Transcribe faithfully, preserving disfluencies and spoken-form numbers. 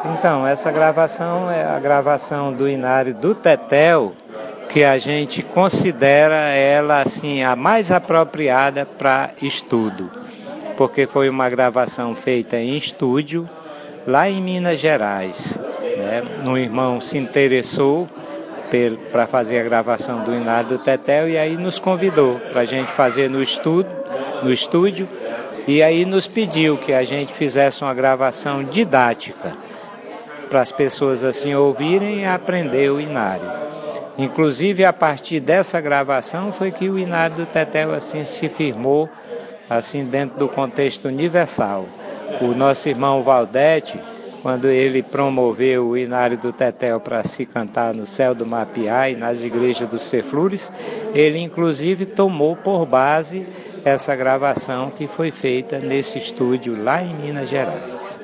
Então, essa gravação é a gravação do Inário do Tetel, que a gente considera ela assim a mais apropriada para estudo, porque foi uma gravação feita em estúdio lá em Minas Gerais, né? Um irmão se interessou para fazer a gravação do Inário do Tetel e aí nos convidou para a gente fazer no estúdio, no estúdio, e aí nos pediu que a gente fizesse uma gravação didática para as pessoas assim ouvirem e aprender o Inário. Inclusive, a partir dessa gravação foi que o Inário do Tetel assim se firmou assim dentro do contexto universal. O nosso irmão Valdete, quando ele promoveu o Inário do Tetel para se cantar no céu do Mapiá e nas igrejas dos Ceflures, ele inclusive tomou por base essa gravação que foi feita nesse estúdio lá em Minas Gerais.